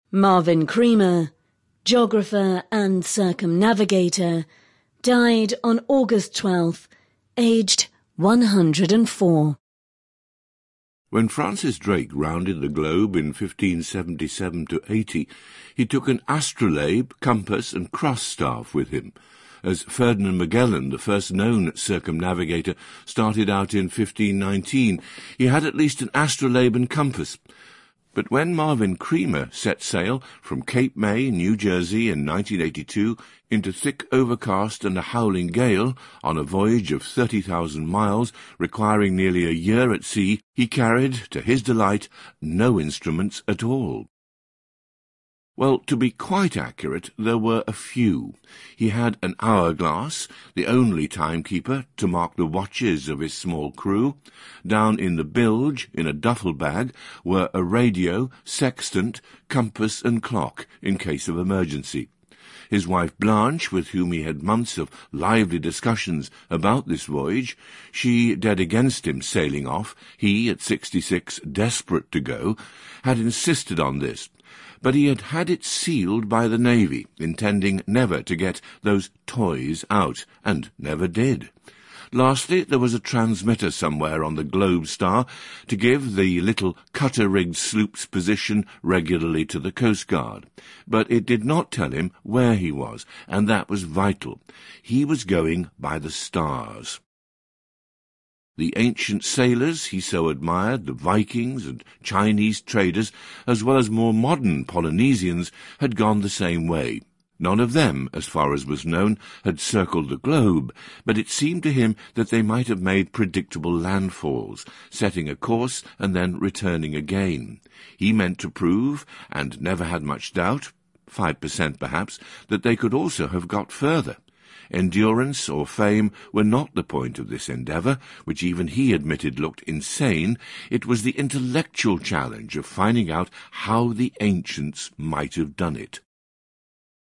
Marvin Creamer, geographer and circumnavigator, died on August 12th, aged 104. When Francis Drake rounded the globe in 1577 to 80, he took an astrolabe, compass and cross-staff with him. As Ferdinand Magellan, the first known circumnavigator, started out in 1519, he had at least an astrolabe and compass. But when Marvin Creamer set sail from Cape May, New Jersey, in 1982 into thick overcast and a howling gale on a voyage of 30,000 miles, requiring nearly a year at sea, he carried, to his delight, no instruments at all. Well, to be quite accurate, there were a few. He had an hourglass, the only timekeeper to mark the watches of his small crew. Down in the bilge, in a duffel bag, were a radio, sextant, compass and clock, in case of emergency. His wife Blanche, with whom he had months of lively discussions about this voyage, she dead against him sailing off, he, at 66, desperate to go, had insisted on this. But he had had it sealed by the Navy, intending never to get those toys out, and never did. Lastly, there was a transmitter somewhere on the Globe Star to give the little cutter-rigged sloop's position regularly to the Coast Guard. But it did not tell him where he was, and that was vital. He was going by the stars. The ancient sailors he so admired, the Vikings and Chinese traders, as well as more modern Polynesians, had gone the same way. None of them, as far as was known, had circled the globe, but it seemed to him that they might have made predictable landfalls, setting a course and then returning again. He meant to prove, and never had much doubt, 5% perhaps, that they could also have got further. Endurance or fame were not the point of this endeavour, which even he admitted looked insane. It was the intellectual challenge of finding out how the ancients might have done it.